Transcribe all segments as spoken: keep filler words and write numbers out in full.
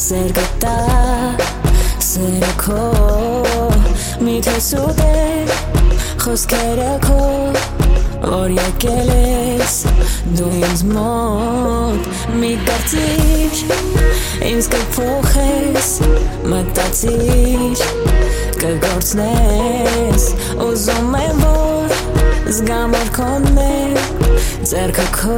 Սերգտա, սերը քո, միթե սուտ է, խոսքերը քո, որ եկել ես, դու ինձ մոտ, մի կարծիր, ինձ կփոխես, մտածիր, կգործնես, ուզում եմ, որ զգամ որ քոնն է, ձեռքը քո,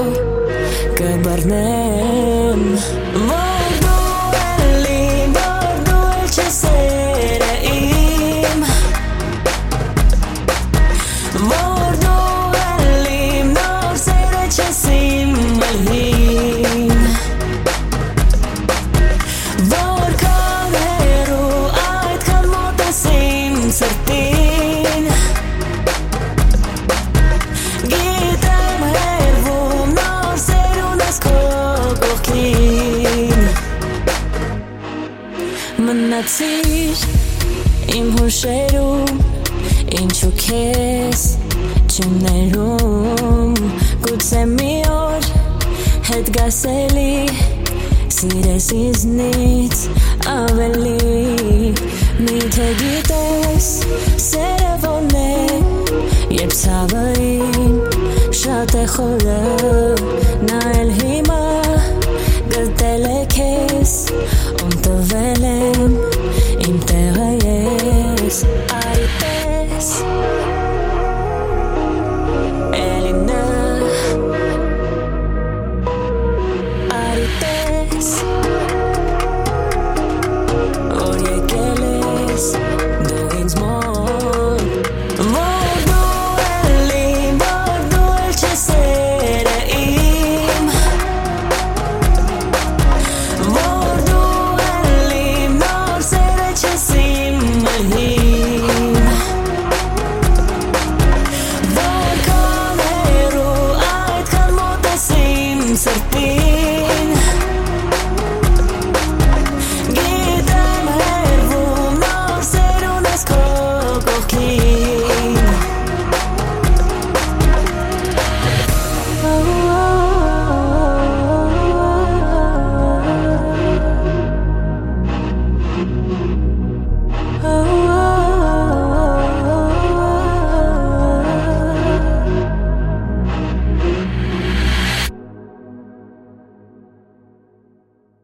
կբռնեմ, որ դու էլ իմ, որ դու էլ չես սերը իմ, որ դու էլ իմ, նոր սերը չես իմ մլհին, որքան հեռու այդքան մոտ ես իմ սրտին, գիտեմ հեռվում նոր սեր ունես քո կողքին, մնացիր իմ հուշերում, ինչու քեզ չեմ ներում, գուցե մի օր հետ գաս էլի, սիրես ինձնից ավելի, միթե գիտես սերը ոնն է, երբ ցավը իմ շատ է խորը,